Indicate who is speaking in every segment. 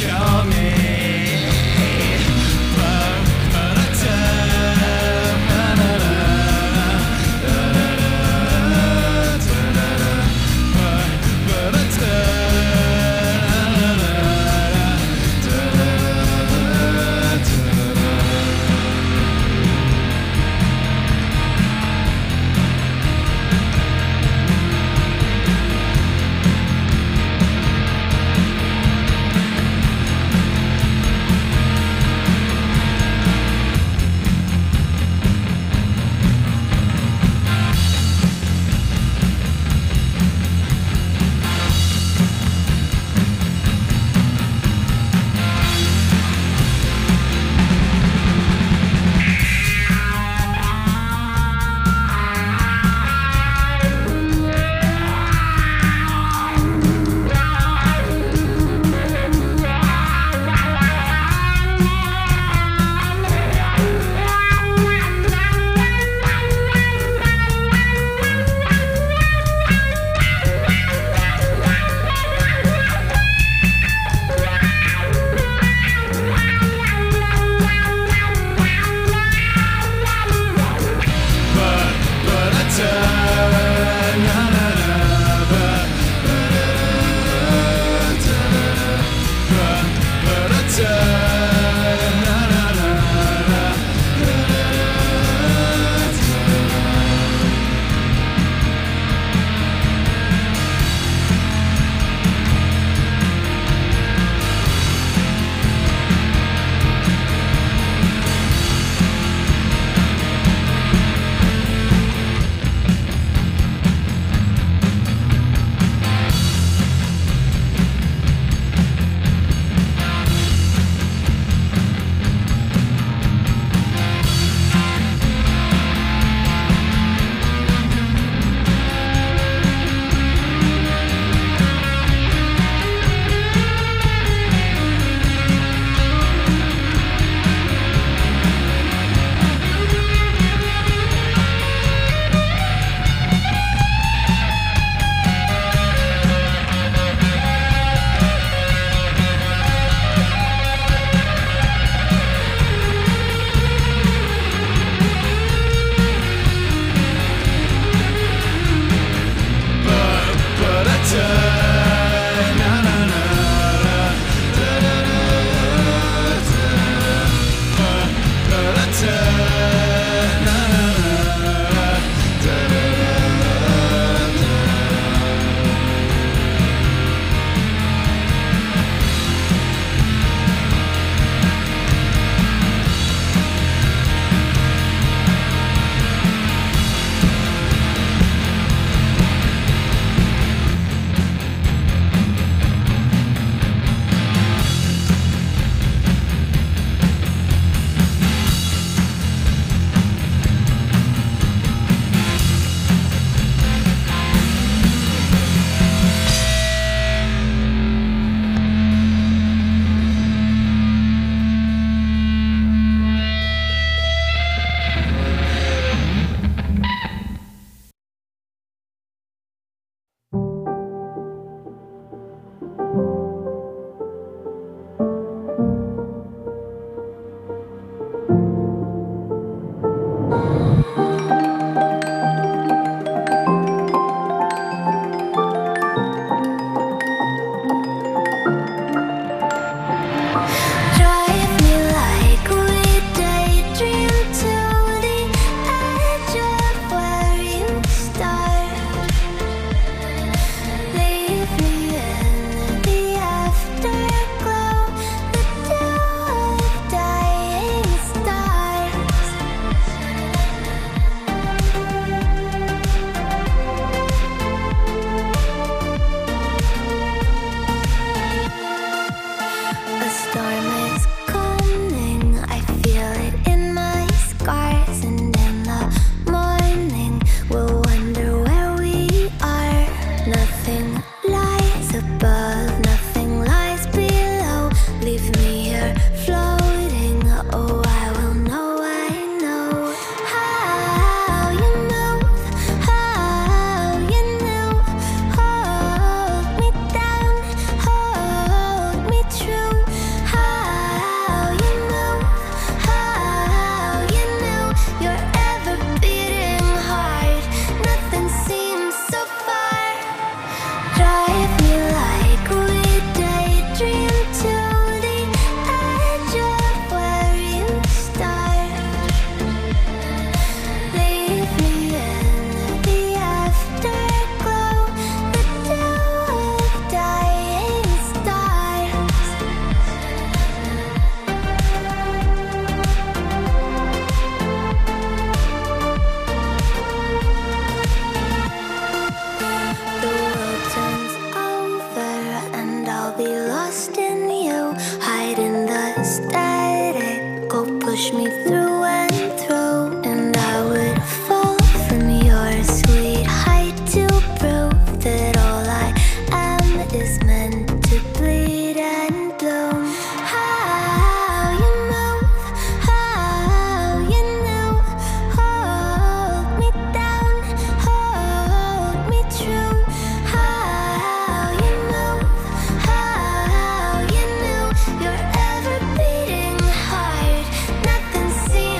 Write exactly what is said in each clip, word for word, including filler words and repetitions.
Speaker 1: True push me through and through, and I would fall from your sweet height to prove that all I am is meant to bleed and bloom. How you move, how you know, hold me down, hold me true. How you move, how you know, you're ever beating heart. Nothing seems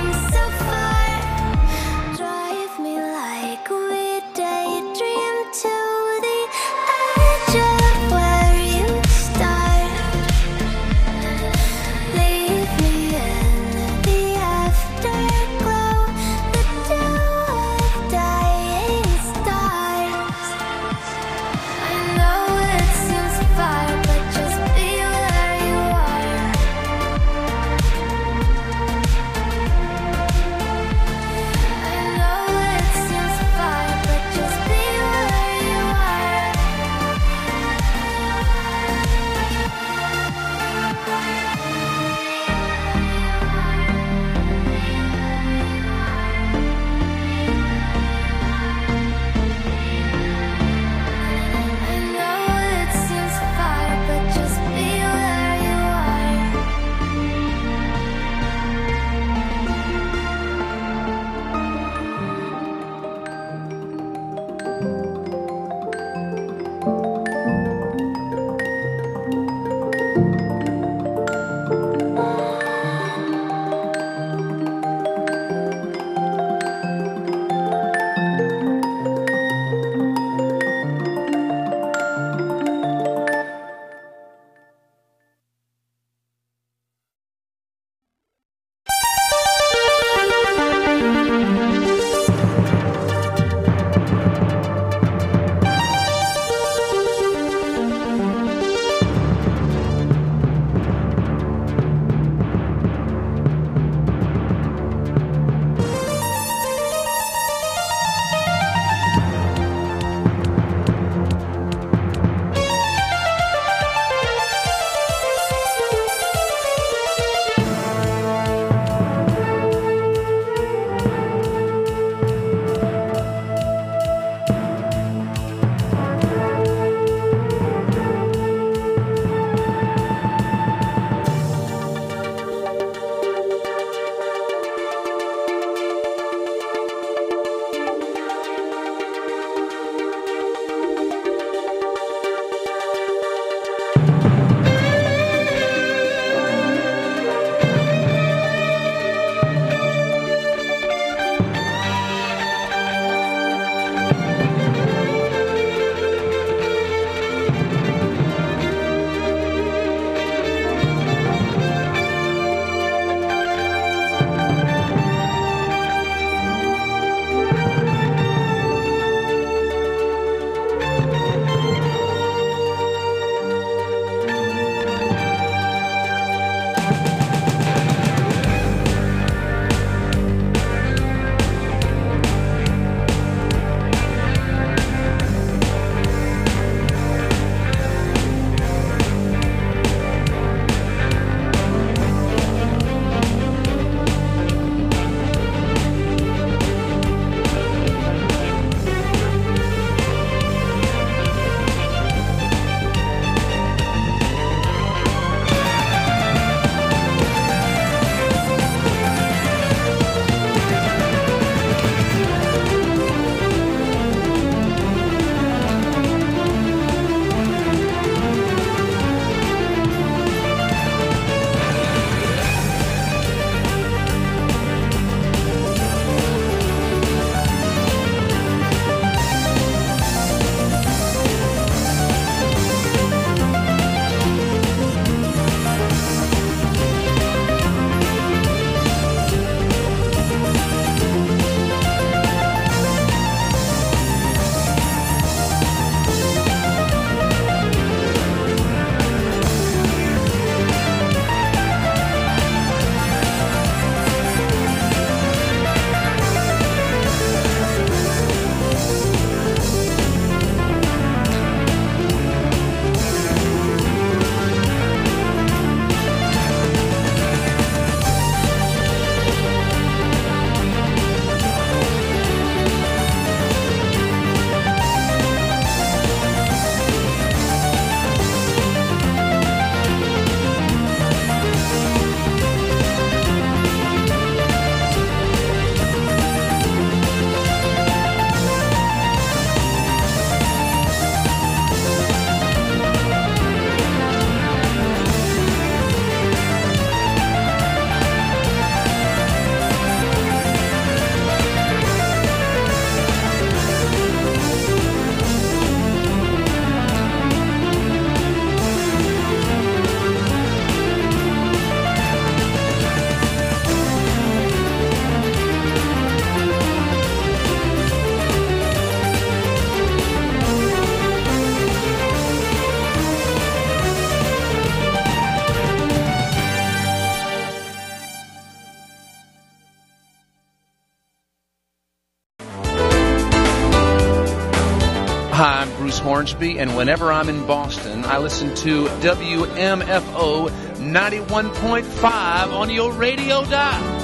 Speaker 2: Hornsby, and whenever I'm in Boston, I listen to W M F O ninety-one point five on your radio dial.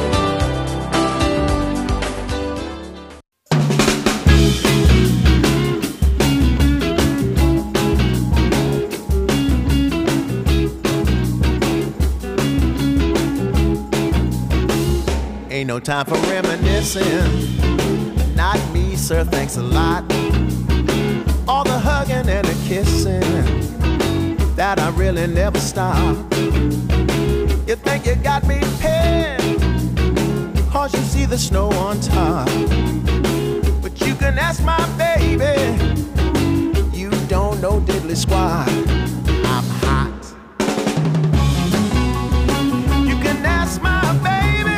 Speaker 3: Ain't no time for reminiscing. Not me, sir, thanks a lot. All the hugging and the kissing, that I really never stop. You think you got me pinned, cause you see the snow on top. But you can ask my baby, you don't know diddly squat. I'm hot. You can ask my baby,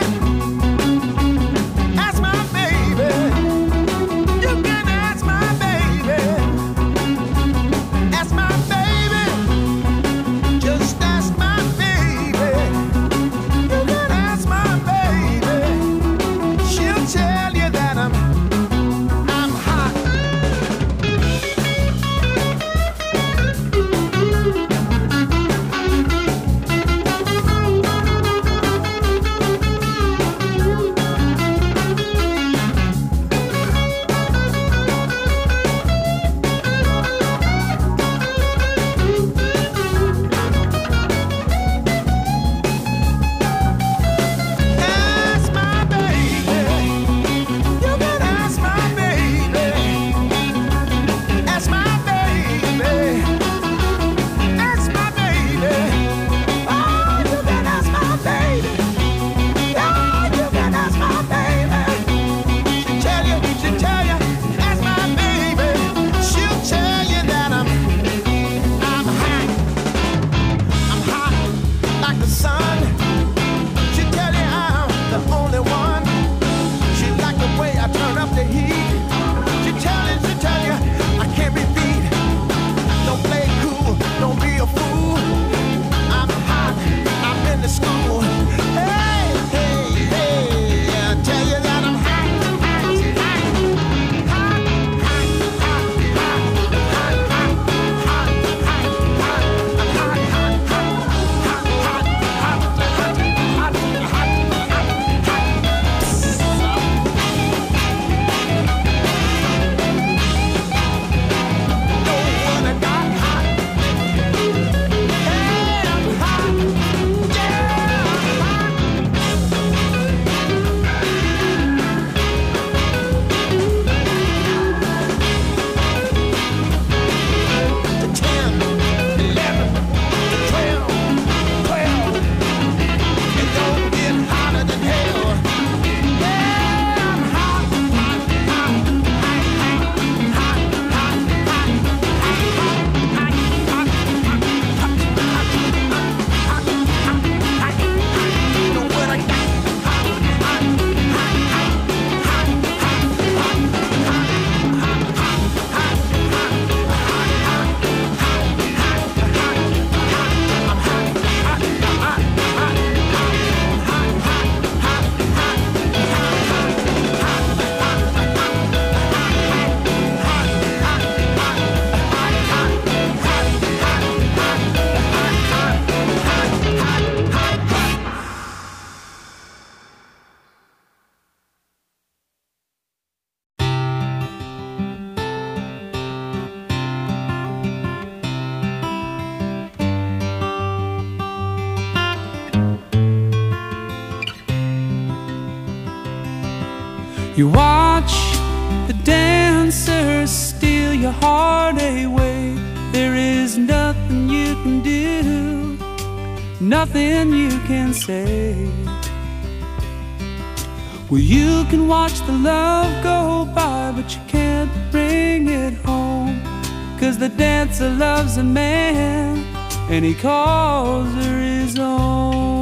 Speaker 4: You watch the dancers steal your heart away. There is nothing you can do, nothing you can say. Well, you can watch the love go by, but you can't bring it home. 'Cause the dancer loves a man, and he calls her his own.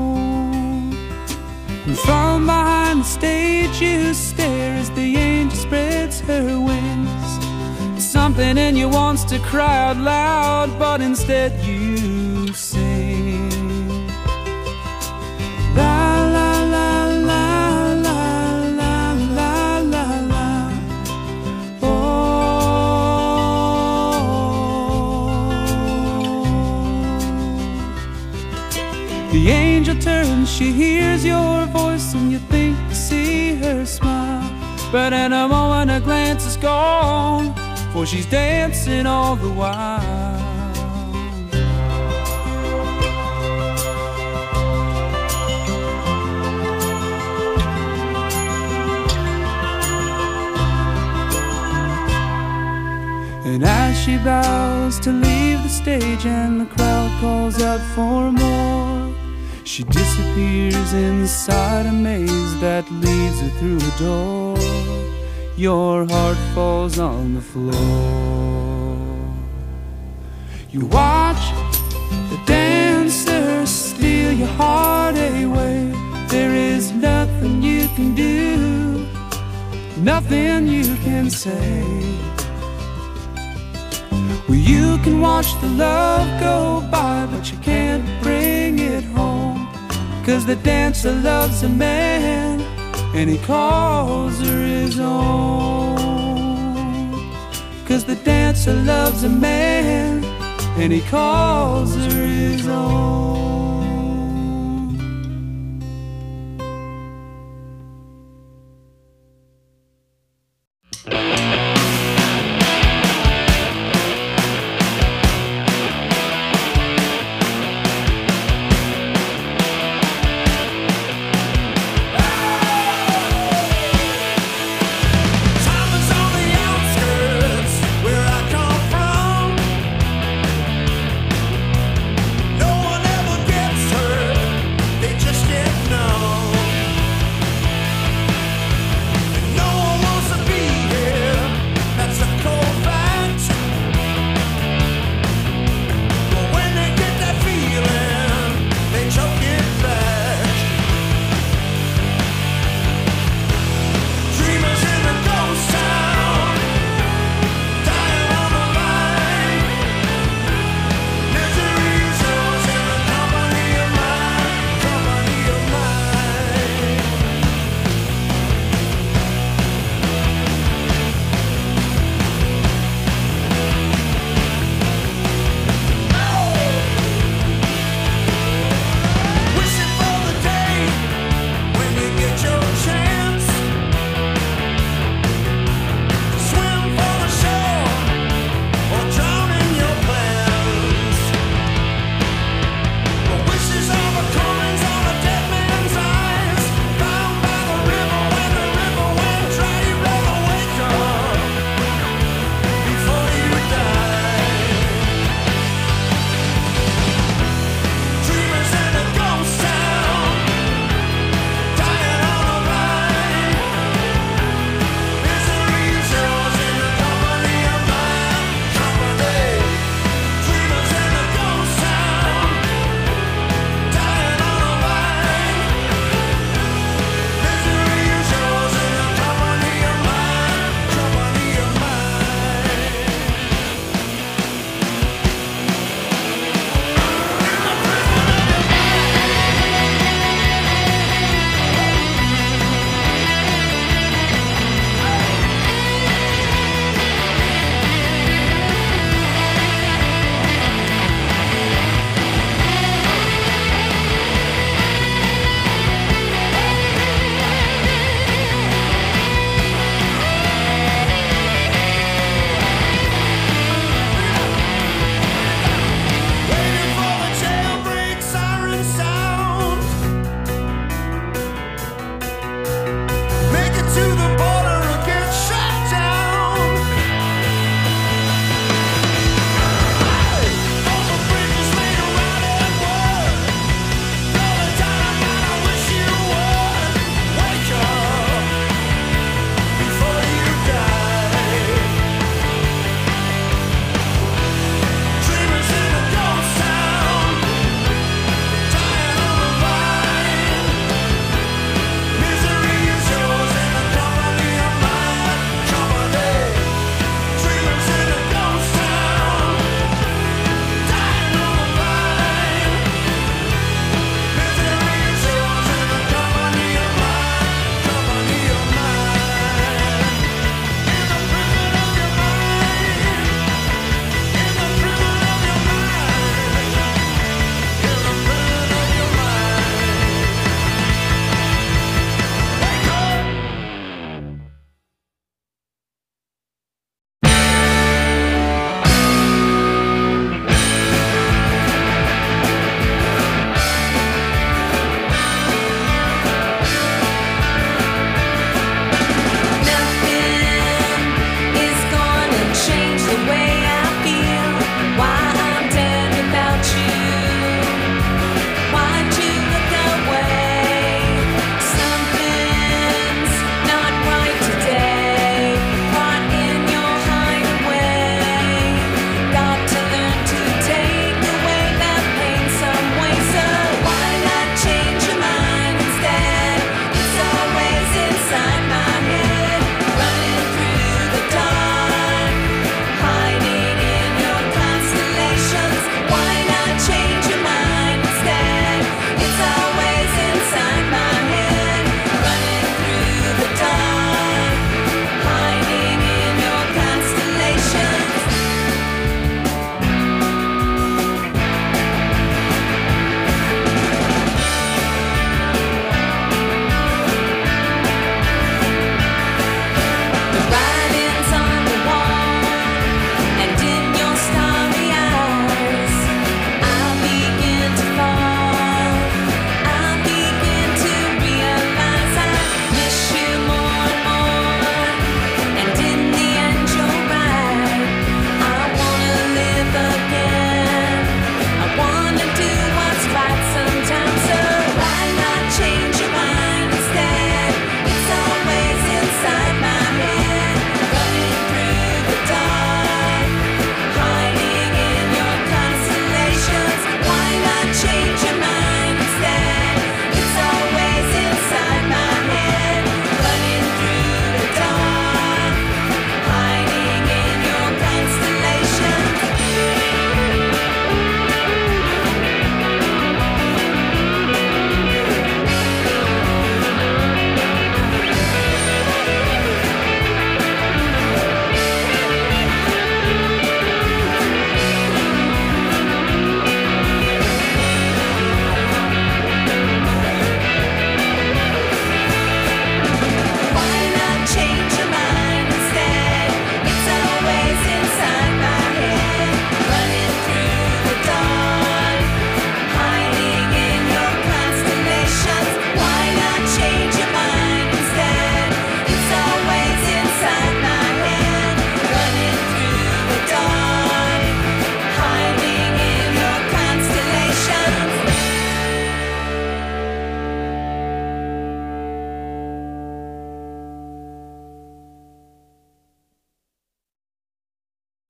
Speaker 4: And from behind the stage you stare as the angel spreads her wings. Something in you wants to cry out loud, but instead you sing. La la la la la la la la la. Oh, The angel turns, she hears your voice, and you think to see her smile. But in a moment her glance is gone, for she's dancing all the while. And as she bows to leave the stage and the crowd calls out for more, she disappears inside a maze that leads her through a door. Your heart falls on the floor. You watch the dancer steal your heart away. There is nothing you can do, nothing you can say. Well, you can watch the love go by, but you can't bring it home. 'Cause the dancer loves a man, and he calls her his own. 'Cause the dancer loves a man, and he calls her his own.
Speaker 5: No one ever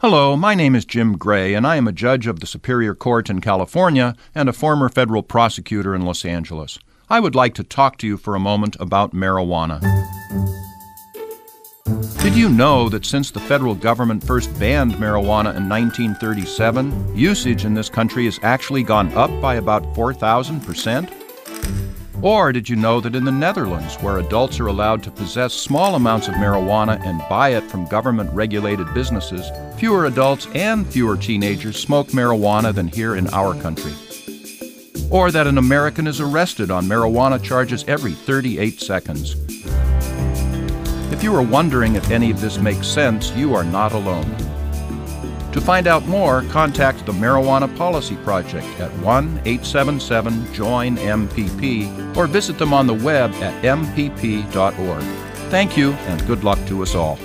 Speaker 5: Hello, my name is Jim Gray, and I am a judge of the Superior Court in California and a former federal prosecutor in Los Angeles. I would like to talk to you for a moment about marijuana. Did you know that since the federal government first banned marijuana in nineteen thirty-seven, usage in this country has actually gone up by about four thousand percent? Or did you know that in the Netherlands, where adults are allowed to possess small amounts of marijuana and buy it from government-regulated businesses, fewer adults and fewer teenagers smoke marijuana than here in our country? Or that an American is arrested on marijuana charges every thirty-eight seconds? If you are wondering if any of this makes sense, you are not alone. To find out more, contact the Marijuana Policy Project at one eight seven seven join M P P or visit them on the web at m p p dot org. Thank you, and good luck to us all.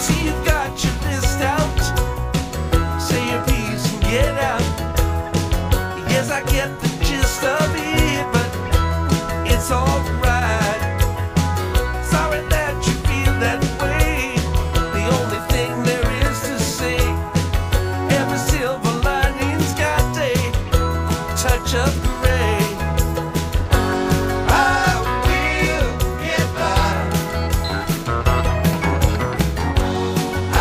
Speaker 6: See, you've got your list out. Say your piece and get out. Yes, I get the gist of it, but it's alright. Sorry that you feel that way. The only thing there is to say, every silver lining's got a touch of gray. I will get by.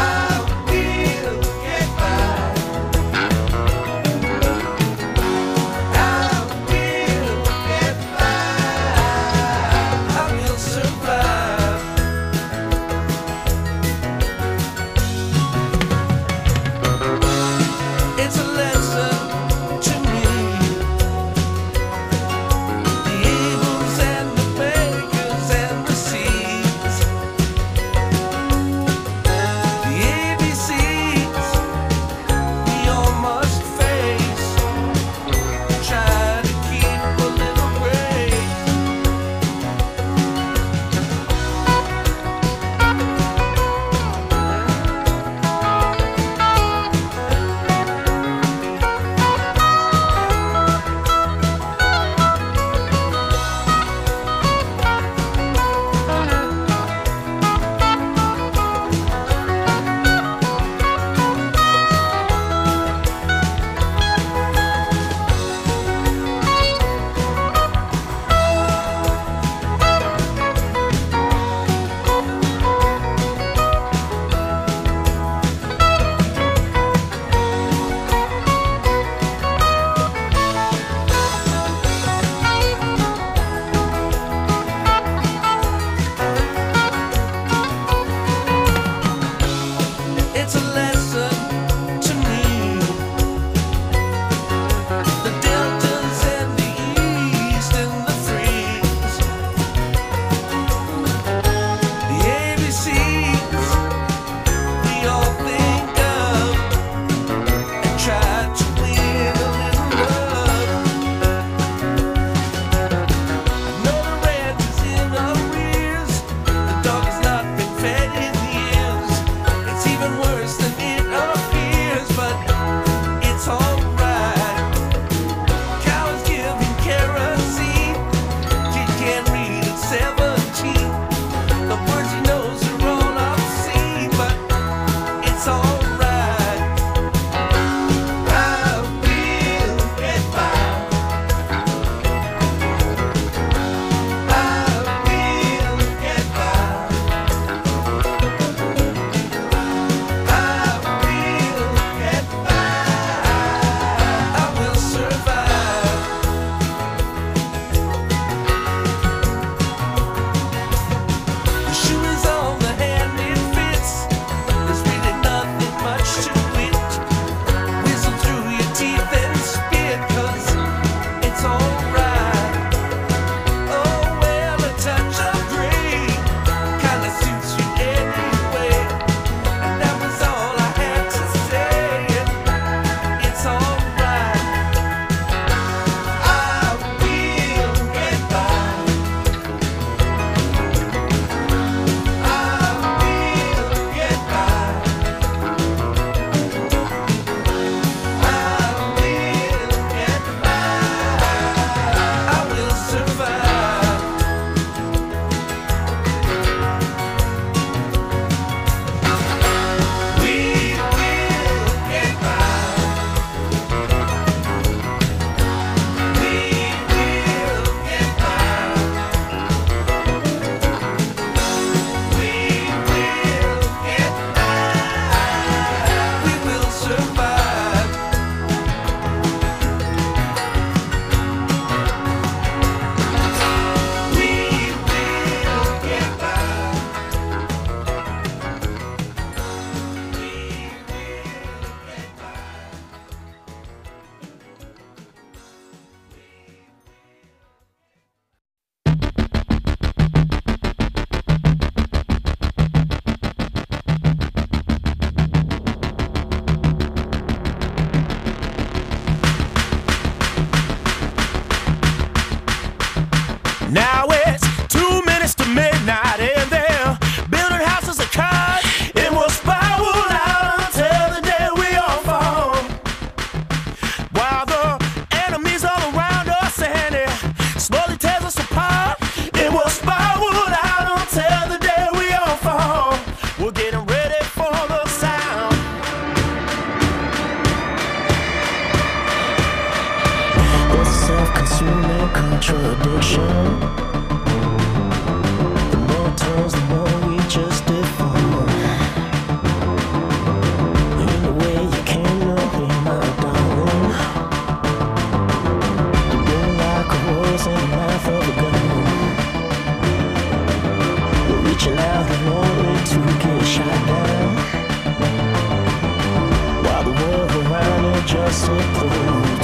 Speaker 7: lost approach.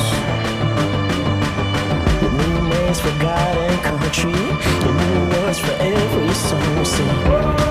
Speaker 7: The new names for God and country, the new words for every song. Sing.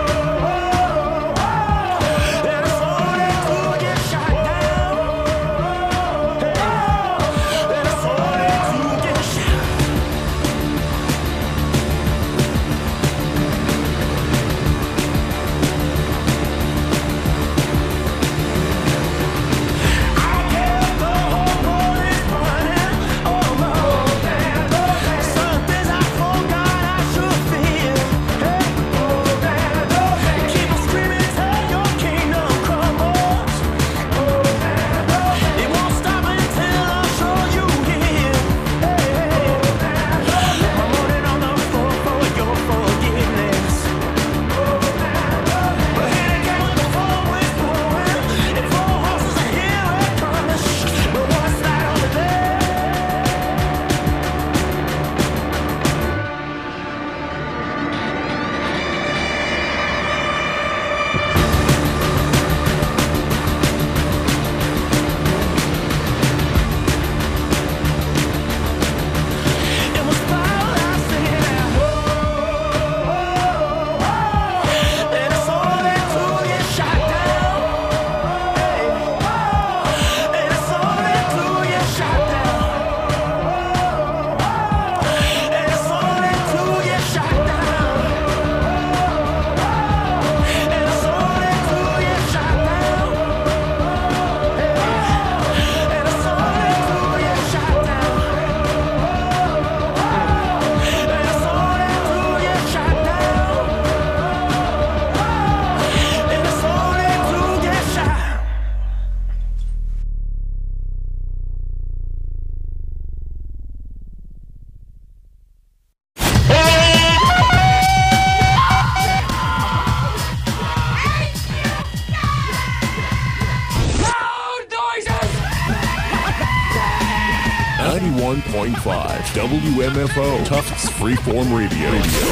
Speaker 8: ninety-one point five W M F O, Tufts Freeform Radio.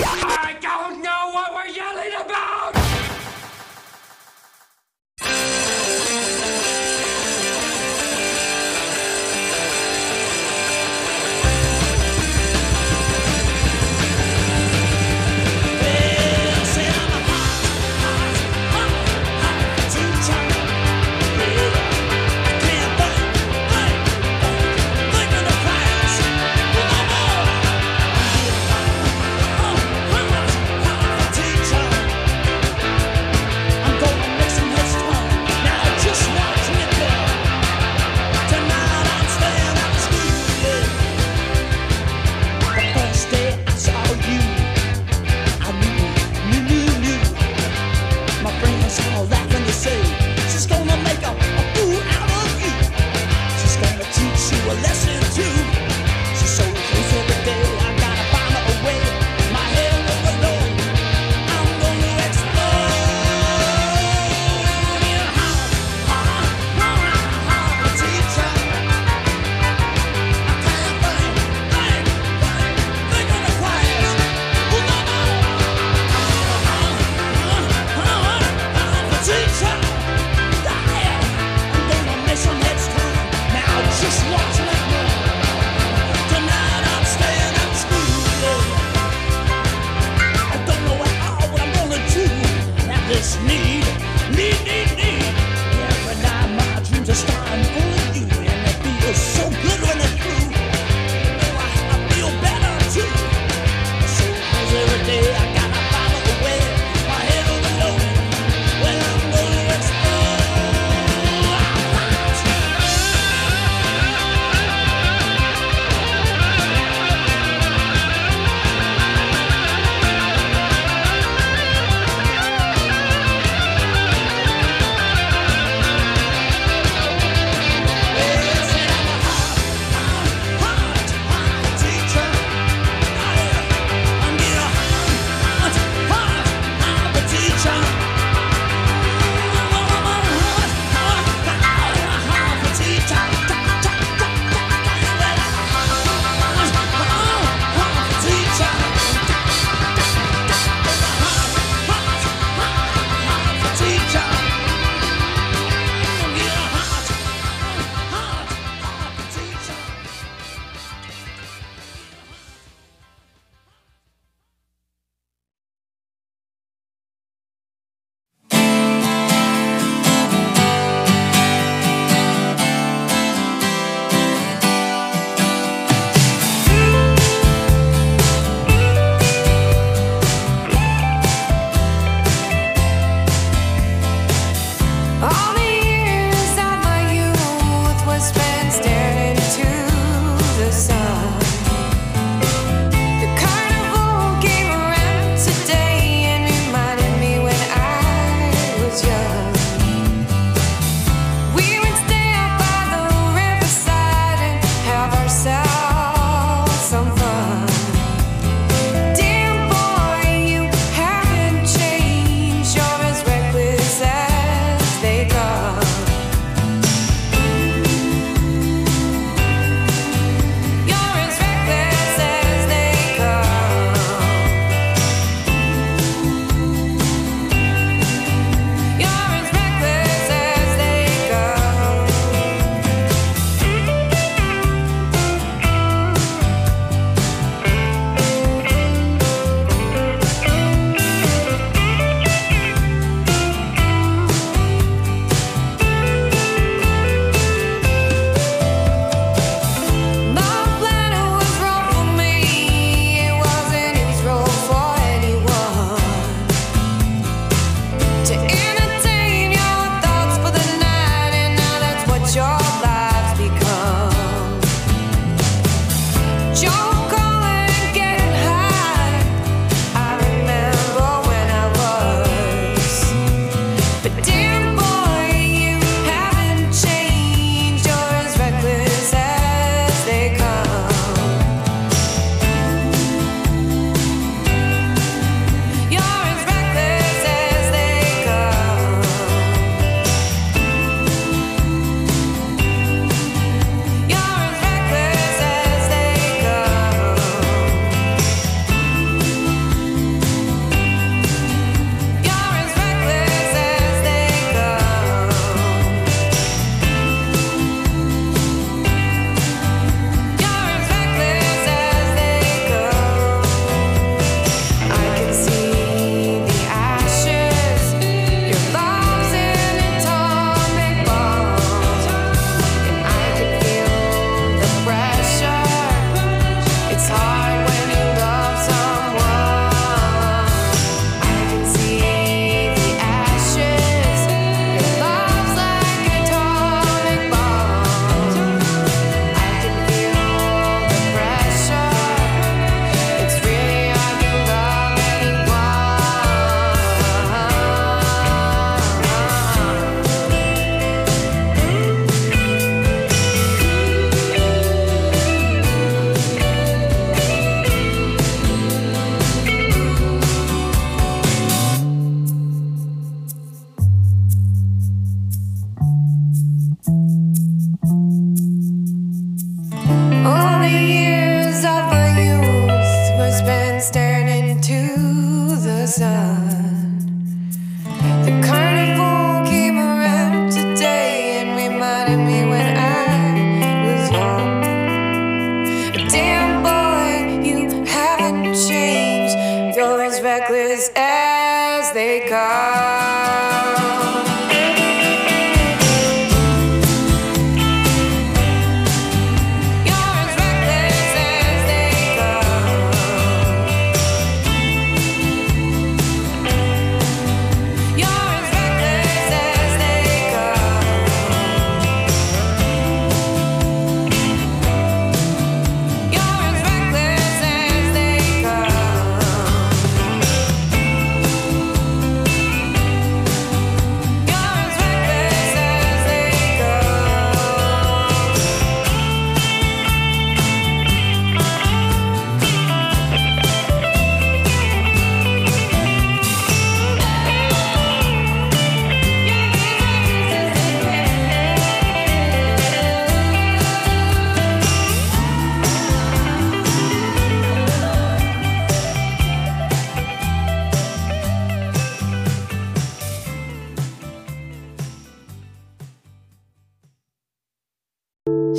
Speaker 9: I don't know what we're yelling about!
Speaker 10: We're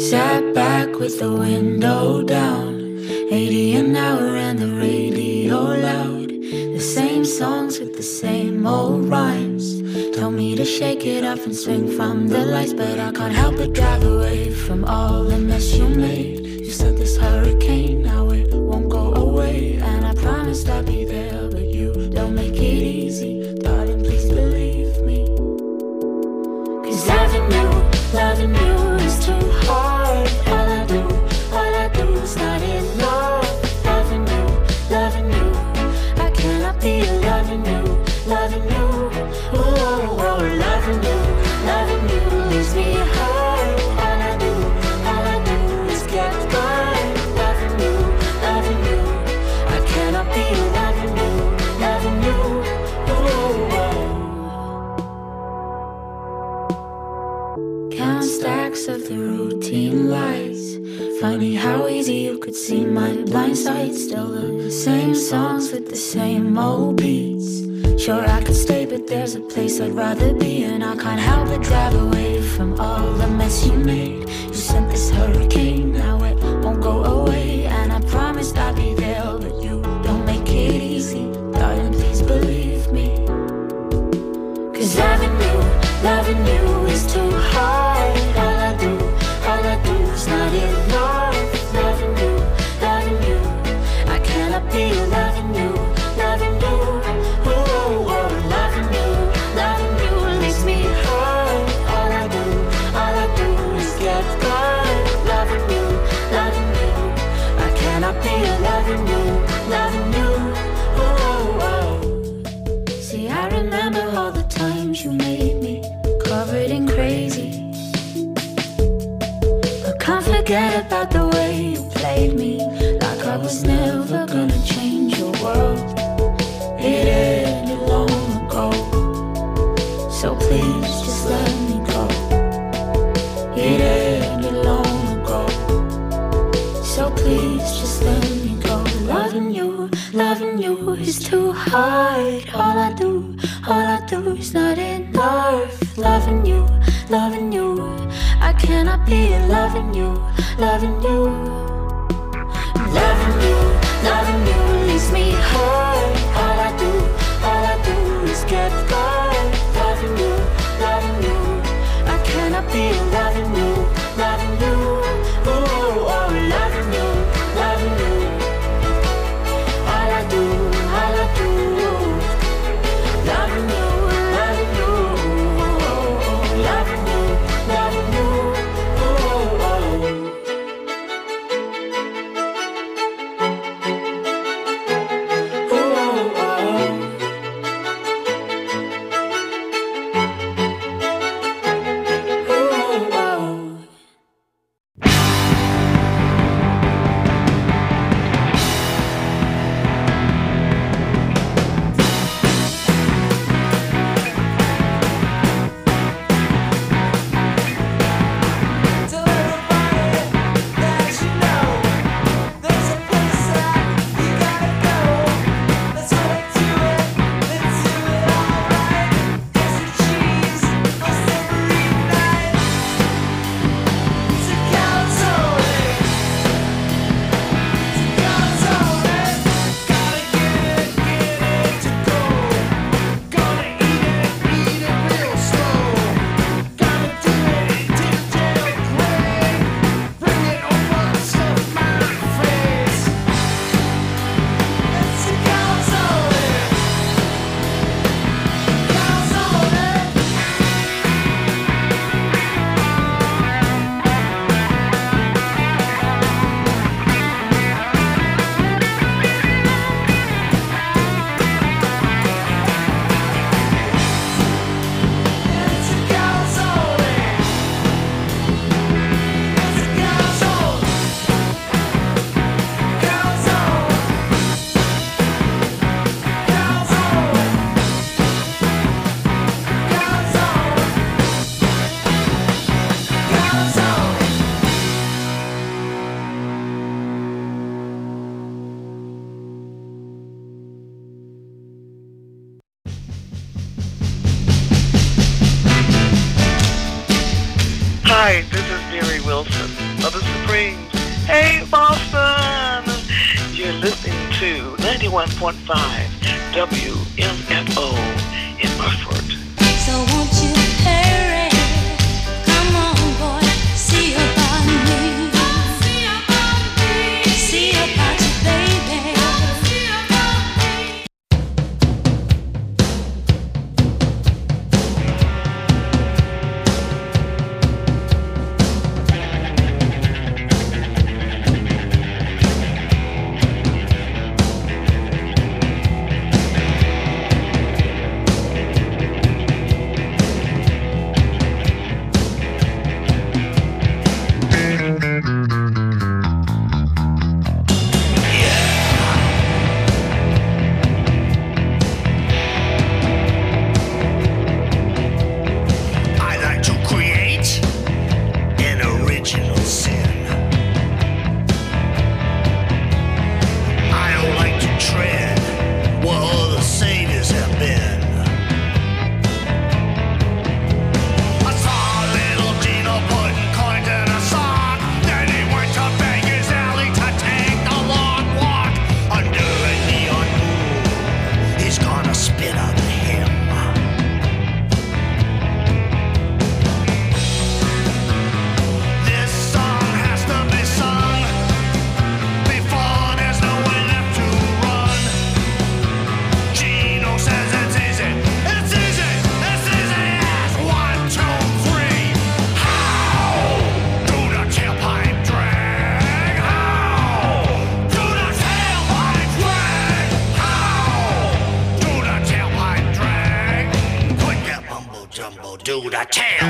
Speaker 10: Sat back with the window down, eighty an hour and the radio loud. The same songs with the same old rhymes. Told me to shake it off and swing from the lights, but I can't help but drive away from all the mess you made. You said this hurricane, now it won't go away, and I promised I'd be there, but you don't make it easy. Darling, please believe me. Cause loving you, loving you is too hard. All I do, all I do is not enough. Loving you, loving you, I cannot be loving you, loving you. Oh, oh, loving you, loving you leaves me hurt. All I do, all I do is get burned. Loving you, loving you, I cannot be loving you, loving you. Oh, oh. Count stacks of the routine lights. Funny how easy you could see my blind side. Still the same songs with the same old beats. Sure I could stay, but there's a place I'd rather be, and I can't help but drive away from all the mess you made. You sent this hurricane, now it won't go away, and I promised I'd be there, but you don't make it easy. Darling, please believe me. Cause loving you, loving you is too hard. All I do, all I do is not enough. Loving you, loving you, I cannot be loving you, loving you. Loving you, loving you, oh, oh. See, I remember all the times you made me covered in crazy. I can't forget about the way you played me, like I was never gonna change your world. It ended long ago, so please just let me go. It ended long ago, so please just let me go. Loving you, loving you is too hard. All I do, all I do is not enough. Loving you, loving you, I cannot be loving you, loving you. Loving you, loving you leaves me hurt. All I do, all I do is get burned. Loving you, loving you, I cannot be loving you, loving you. Oh, oh, loving you, loving you. All I do, all I do, loving you, loving you, oh, oh, loving you, loving you, oh, oh. Oh, oh, oh.
Speaker 11: Hi, this is Mary Wilson of the Supremes. Hey, Boston! You're listening to ninety-one point five W M F O in Burford.
Speaker 10: So won't you hurry? Come on, boy, see about me. See about me. See about you, baby. See about me.
Speaker 12: Do the tail